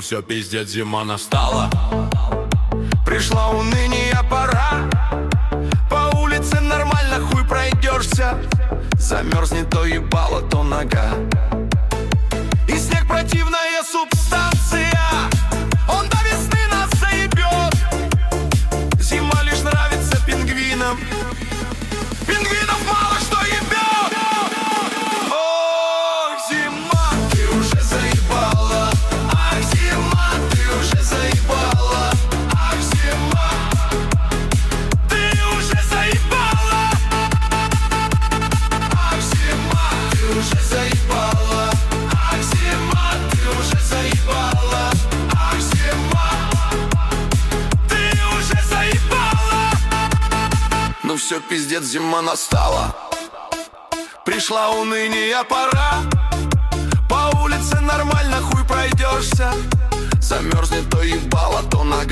все, пиздец, зима настала. Пришла уныние, пора. По улице нормально хуй пройдешься. Замерзнет то ебало, то нога. И снег противная субстанция. Он до весны нас заебет. Зима лишь нравится пингвинам. Пингвинов мало что ебет. Ох, зима, ты уже заебала. Ах, зима, ты уже заебала. Ах, зима, ты уже заебала. Ах, зима, ты уже заебала. Ах, зима, ты уже заебала. Ах, зима, ты уже заебала. Ну все, пиздец, зима настала. Пришла уныние, пора. По улице нормально хуй пройдешься. Замерзнет то ебало, то нога.